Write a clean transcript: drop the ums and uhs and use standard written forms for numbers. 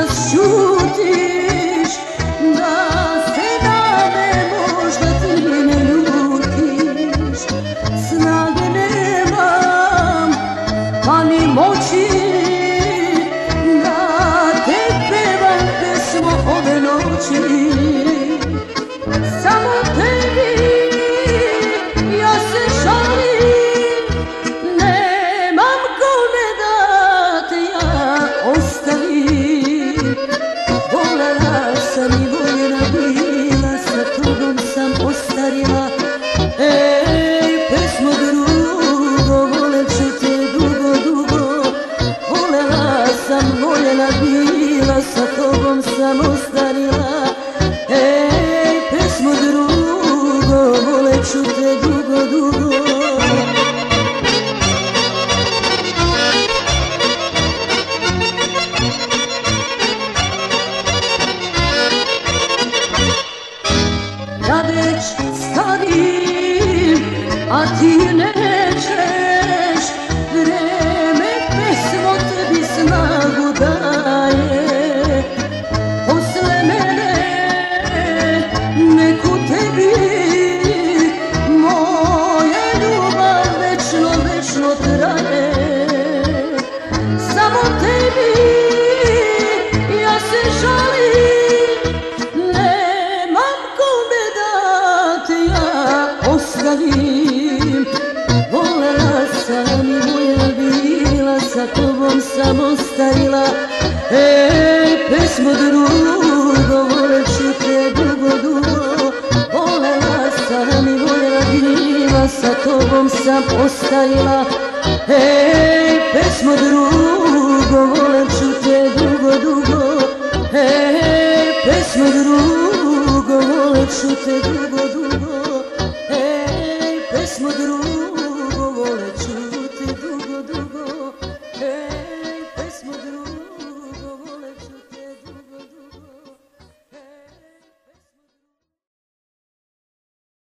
čas šutiš, da se na me možda ti ne ljutiš. Snage nemam, pa ni moći, da te pevam pesmo ove noći. Samo tebi ja se šalim, nemam kome da te ja ostavim. Volela sam i voljena bila, sa tobom sam ostarila. Ej, pesmo drugo, volet ću te dugo, dugo. Volela sam, voljena bila, sa tobom sam ostarila. Ej, pesmo drugo, volet ću te dugo, dugo. Ja već starim, a ti nećeš, vreme pesmo tebi snagu daje. Posle mene neku tebi moja ljubav večno, večno traje. Samo tebi ja se žalim, nemam kome da te ja ostavim. Volela sam i moja bila, sa tobom sam ostarila. Ej, pesmo drugo, volet ću te dugo, dugo. Volela sam i voljela bila, sa tobom sam ostarila. Ej, pesmo drugo, volet ću te dugo, dugo. Ej, pesmo drugo, volet ću te dugo, dugo. Ej, pesmo drugo.